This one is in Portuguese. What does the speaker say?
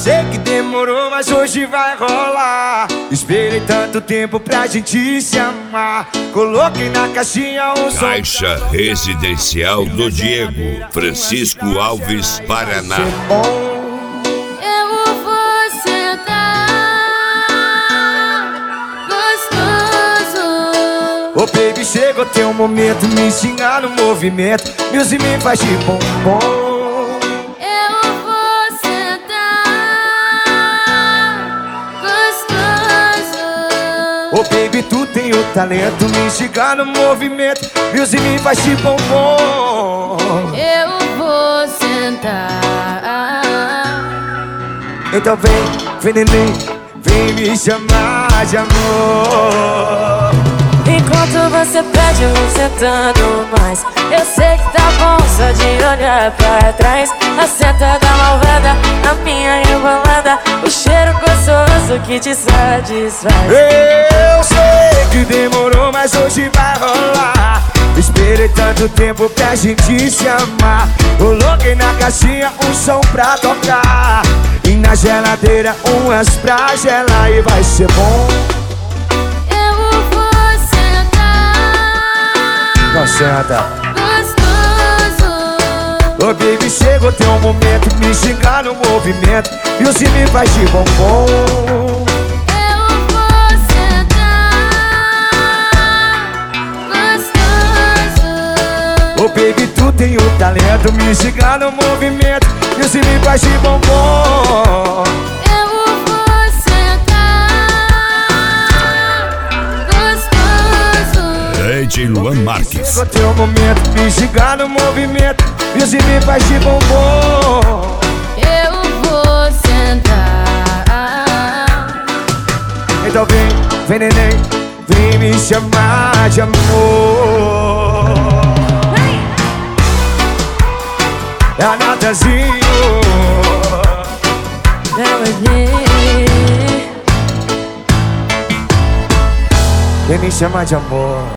Sei que demorou, mas hoje vai rolar. Esperei tanto tempo pra gente se amar. Coloquei na caixinha um som. Caixa Residencial do Diego, Francisco Alves, Paraná. Eu vou sentar gostoso. Ô baby, chegou teu momento, me ensinar no movimento. Music me faz de bombom. Ô baby, tu tem o talento, me instigar no movimento. Music me faz de bombom. Eu vou sentar. Então vem neném, vem me chamar de amor. Enquanto você pede, eu vou sentando mais. Eu sei que tá bom só de olhar pra trás. A senta da malvada, a minha rebolada, o cheiro gostoso que te satisfaz. Eu sei que demorou, mas hoje vai rolar. Esperei tanto tempo pra gente se amar. Coloquei na caixinha um som pra tocar. E na geladeira umas pra gelar. E vai ser bom. Senta. Ô baby, chegou teu momento, me xingar no movimento. E o me faz de bombom. Eu vou sentar gostoso. Ô baby, tu tem o talento, me xingar no movimento. E o me faz de bombom. Eu vou sentar gostoso. DJ Luan Marques. Chegou teu momento, me xingar no movimento. E o me faz de bombom. Eu vou sentar. Então vem neném, vem me chamar de amor. É a Natazinho. Vem me chamar de amor.